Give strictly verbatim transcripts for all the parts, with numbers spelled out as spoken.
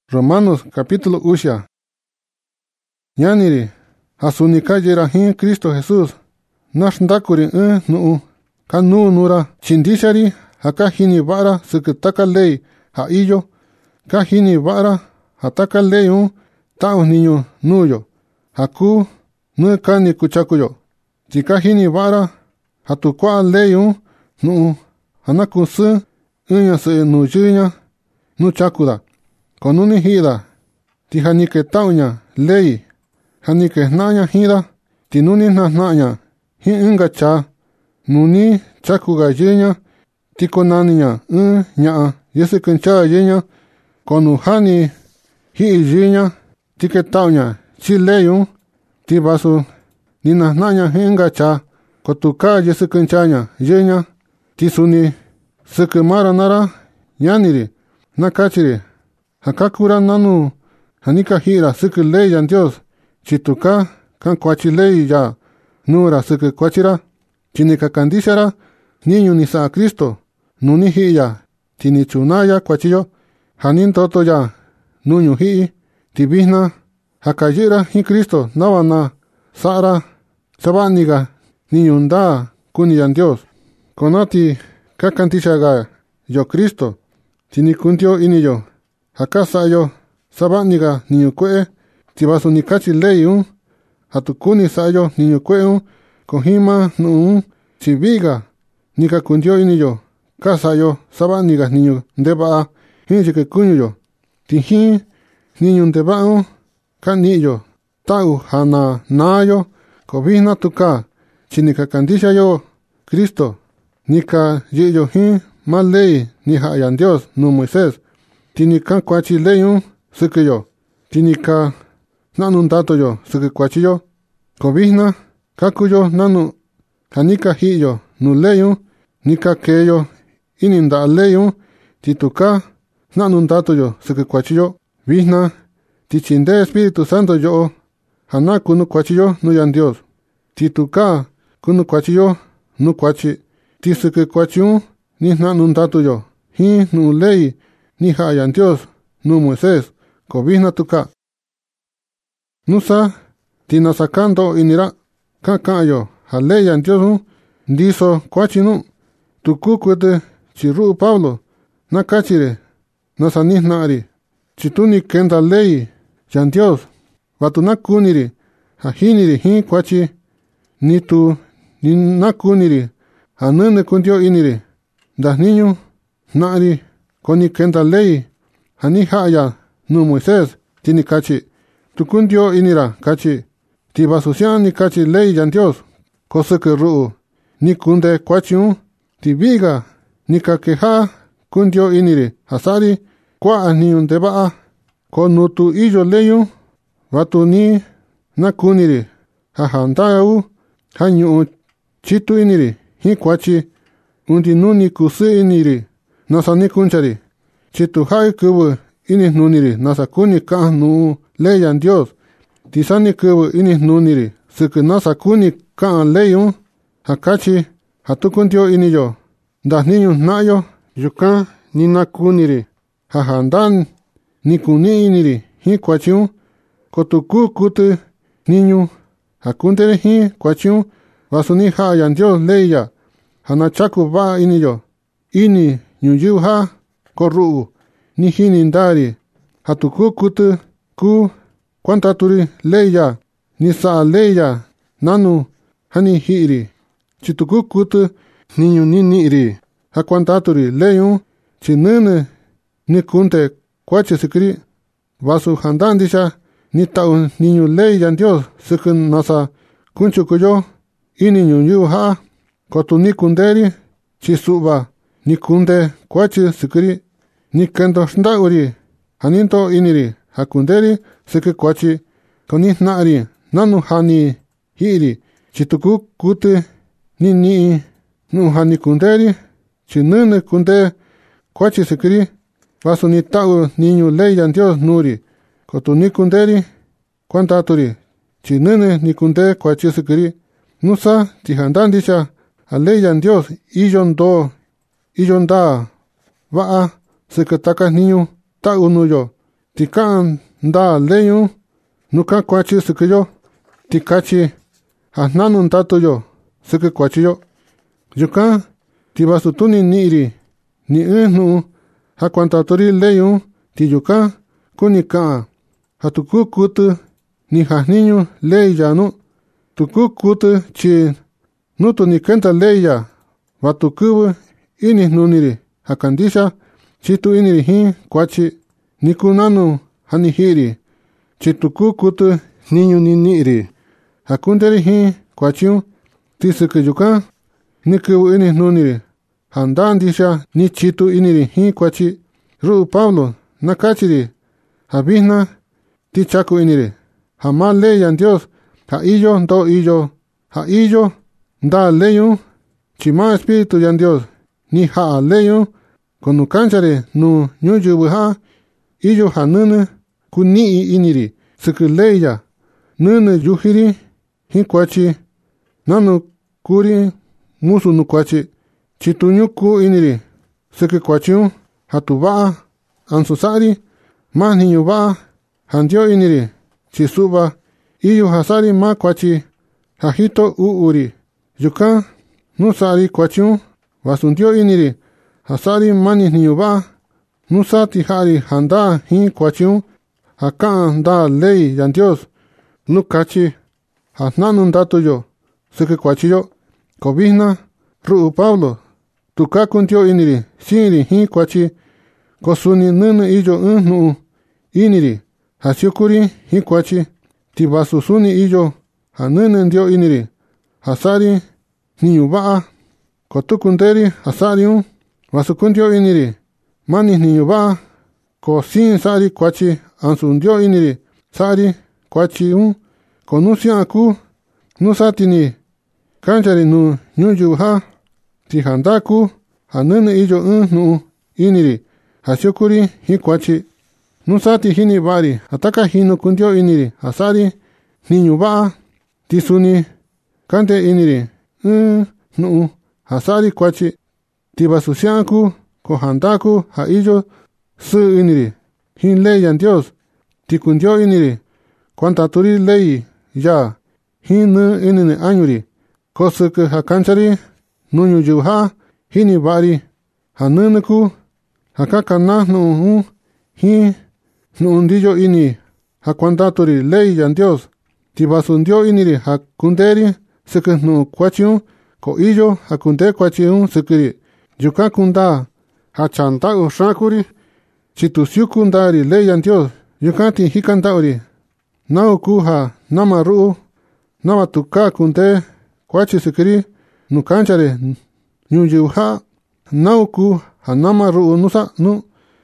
Romanos capítulo usha. Yaniri, asunika jirahin Cristo Jesús. Nashdakuri un nu. Kanu nura chindishari hakahini vara sukutaka ley ha iyo. Kahini vara hataka ley un tao niño nuyo. Haku nu kani kuchakuyo. Chikahini vara hatukwa ley un nu. Hanakusu unya se nujunya nu chakuda. Konuni hida, ti hanike taunya, lei, hanike nanya hida, ti nuni na nanya, hi unga cha, nuni chakuga yenya, ti konaninya, un nya, yese kuncha yenya, konu hani hi yenya, ti ke taunya, chi leyu, ti basu, ni na nanya hi unga cha, kotuka yese kunchanya, yenya, ti suni, sukumara nara, yaniri, nakachiri, Hakakura nanu hanika hira suku ley yan Dios chituka kan kwachi ley ya nura suku kwachira chinika kandishara niño ni sa Cristo nuni hiya tini chunaya kwachiyo hanin toto ya nuño hi tibihna hakayira hi Cristo nawana sara sabaniga niño nda kuni yan Dios konati kakantishaga yo Cristo tini kuntio iniyo Hakasa yo sabaniga niño kwe tibasu nikachi leyu hatukuni sayo niño kwe kohima nu chibiga nika kundio iniyo kasa yo sabaniga niño ndeba hinjike kunyo tihi niño ndeba kanillo tau hana nayo kobina tuka chinika kandisha yo Cristo nika yiyo hi malei ni hayan Dios no Moisés Tinika kwachi leyu sukuyo. Tinika nanu ndato yo suku kwachi yo. Kobihna kakuyo nanu hanika hiyo nu leyu nika keyo ininda leyu tituka nanu ndato yo suku kwachi yo. Bihna tichinde Espíritu Santo yo hana kunu kwachi yo nu yan Dios. Tituka kunu kwachi yo nu kwachi. Tisuku kwachi yo ni nanu ndato yo. Hi nu leyi ni hayan Dios, nu Moisés, kobihna tuka. Nusa, tinasakando inira, kakayo, haleyan Dios, ndiso kwachinu, tukukwete, chiru Pablo, nakachire, nasanisnari, chituni kenda lei, yan Dios, watunakuniri, hahiniri hi kwachi, ni tu, ni nakuniri, hanune kundio iniri, das niño, nari, Koni kenda ley, hani haya, nu Moisés, tini kachi, tukundio inira, kachi, tibasusian ni kachi ley yan Dios, kosuke ruu, ni kunde kwachiun, tibiga, ni kakeha, kundio iniri, hasari, kwa ni undebaa, konutu iyo leyu, watu ni, nakuniri, hahandau, hanyu chitu iniri, hi kwachi, undi nuni kusi iniri, Nasa ni kunchari, chitu hai kubu ini nuniri, nasa kuni ka nu leyan Dios. Tisani kubu ini nuniri, suku nasa kuni ka leyun, hakachi, hatukuntio ini yo. Das niño nayo, yuka ni na kuniri, hahandan ni kuni iniri, hi kwachiun, kotuku kutu niño, hakuntere hi kwachiun, wasuni hayan Dios leya, hanachaku ba ini yo, ini Nyuyu ha koru ni hinindari hatuku kutu ku kwantaturi leya ni sa leya nanu hani hiri chituku kutu niñu ni niri ha kwantaturi leyu chinene ni kunte kwache sikri vasu handandisha ni tau niñu leya Dios sikun nasa kunchukuyo ini nyuyu ha kotu ni kunderi chisuba ni kunde kwachi sikiri ni kendo shnauri haninto iniri hakunderi siki kwachi koni nari nanu hani hiri chituku kutu ni ni nu hani kunderi chinune kunde kwachi sikiri vasu ni tau niñu leyan Dios nuri kotu ni kunderi kwantaturi chinune ni kunde kwachi sikiri nusa tihandandisha aleyan Dios iyon do Iyonda, waa, sekataka niño, ta unuyo, Tikan nda leyu nuka kwachi sikuyo. Tikachi hananun tatuyo siku kwachiyo. Yuka tibasutuni niiri ni enu hakwantatori leyu ti yuka kunika hatuku kutu ni hajniñu leya nu tuku kutu chi nutu ni kenta leya watukubu ini nuniri hakandisha chitu iniri hi kwachi nikunanu hanihiri chituku kutu niñu ni niiri hakunderi hi kwachiu tisuku yuka nikubu ini nuniri handandisha ni chitu iniri hi kwachi ru Pablo nakachiri habihna ti chaku iniri hama leyan Dios ha iyo ndo iyo ha iyo nda leyu chima espíritu yan Dios ni ha leyu konu kanchare nu nyujubu ha iyo ha nene kuni iniri siku leya nene yuhiri hi kwachi nanu kuri musu nu kwachi chitunyuku iniri siku kwachiu hatuba ansusari mahniñuba handio iniri chisuba iyo hasari ma kwachi hajito uuri yuka nusari kwachiu wasundio iniri hasari mani niñuba nusati hari handa hi kwachiu hakan da ley yan Dios nukachi hasnanun datuyo siku kwachiyo kobihna ru Pablo tukakundio iniri siri hi kwachi kosuni nene iyo unnu iniri hasiukuri hi kwachi tibasusuni iyo hanene ndio iniri hasari niñuba kotukunderi hasariun wasukundio iniri mani niñuba kosin sari kwachi ansundio iniri sari kwachi un konusia aku nusatini kanchari nu nyujuha tihandaku hanene iyo unnu iniri hasiukuri hi kwachi nusati hini bari ataka hino kundio iniri hasari niñuba tisuni kante iniri un nu hasari kwachi tibasusianku kohandaku ha iyo su iniri hin leyan Dios tikundio iniri kwantaturi lei ya hin nu inini anyuri kosuku hakanchari nuñu yuha hini bari hanunuku hakakana nu hi nu undiyo ini hakwantaturi lei yan Dios tibasundio iniri hakunderi siku nu kwachiun ko iyo hakunde kwachiun sikiri yuka kunda hachanta ushakuri chitusiukundari lei yan Dios yuka ti hikantauri nauku ha namaru namatuka kunde kwachi sikiri nukanchare nyuyuha nauku ha namaru nusa nu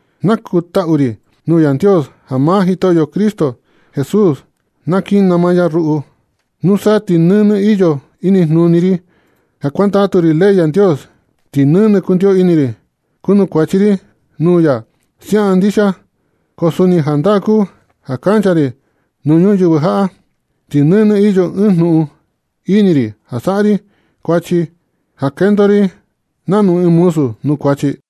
nakutauri nu yan Dios hama hitoyo Cristo Jesús nakin namaya ru'u nusa tinene iyo ini nuniri hakwantaturi lei yan Dios tinene kundio iniri kunu kwachiri nuya siandisha kosuni handaku hakanchari nunyuyuha tinene iyo unnu iniri hasari kwachi hakendori nanu imusu nu kwachi